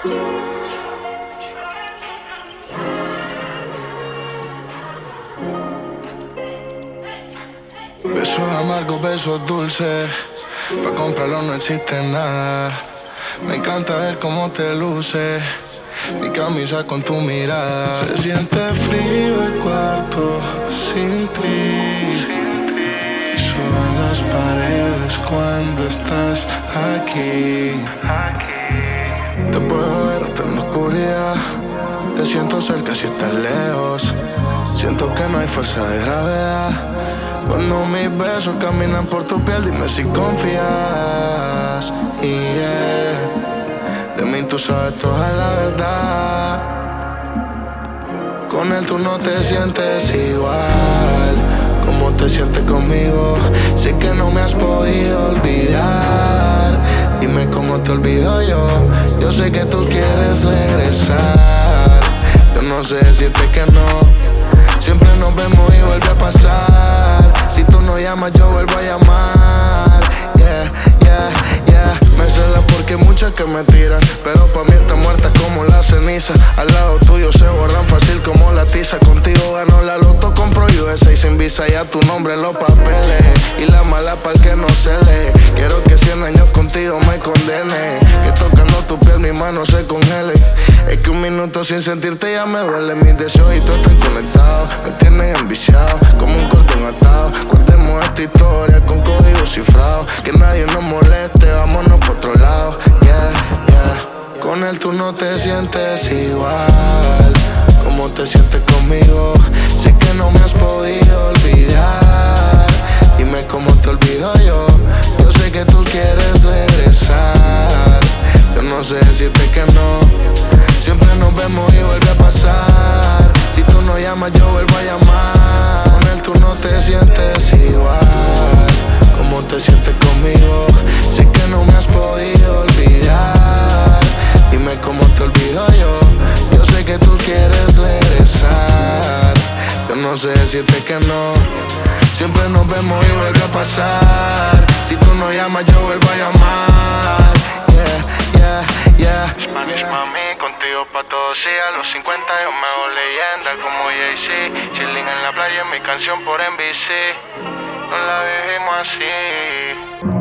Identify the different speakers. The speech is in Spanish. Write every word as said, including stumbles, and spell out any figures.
Speaker 1: Besos amargos, besos dulces, pa' comprarlo no existe nada. Me encanta ver cómo te luces, mi camisa con tu mirada. Se siente frío el cuarto sin ti, sudan las paredes cuando estás aquí. Te puedo ver hasta en la oscuridad, te siento cerca si estás lejos. Siento que no hay fuerza de gravedad cuando mis besos caminan por tu piel. Dime si confías, y yeah, de mí tú sabes toda la verdad. Con él tú no te sientes igual como te sientes conmigo. Sé que no me has podido olvidar, dime cómo te olvido yo. Yo sé que tú quieres regresar, yo no sé decirte que no. Siempre nos vemos y vuelve a pasar. Si tú no llamas, yo vuelvo a llamar. Yeah, yeah, yeah. Me celas porque hay muchas que me tiran, pero pa' mí están muertas como la ceniza. Al lado tuyo se borran fácil como la tiza. Contigo gano la loto, compro U S A sin visa. Ya tu nombre en los papeles y la mala pa'l que no se lee. Quiero que cien años contigo me condene, que tocando tu piel mi mano se congele. Es que un minuto sin sentirte ya me duele. Mis deseos y tú están conectados, me tienen enviciado como un cordón atado. Guardemos esta historia con código cifrado, que nadie nos moleste, vámonos por otro lado. Yeah, yeah. Con él tú no te sientes igual como te sientes conmigo. Sé que no me has podido olvidar, dime cómo te olvido yo. Yo sé que tú quieres regresar, yo no sé decirte que no. Siempre nos vemos y vuelve a pasar. Si tú no llamas, yo vuelvo a llamar. Con él tú no te sientes igual como te sientes conmigo. Sé que no me has podido olvidar, dime cómo te olvido yo. Yo sé que tú quieres regresar, yo no sé decirte que no. Siempre nos vemos y vuelve a pasar. Si tú no llamas, yo vuelvo a llamar. Yeah, yeah, yeah. Spanish mami, contigo pa' todos sí. A los cincuenta yo me hago leyenda como Jay-Z. Chilling en la playa en mi canción por N B C. No la vivimos así.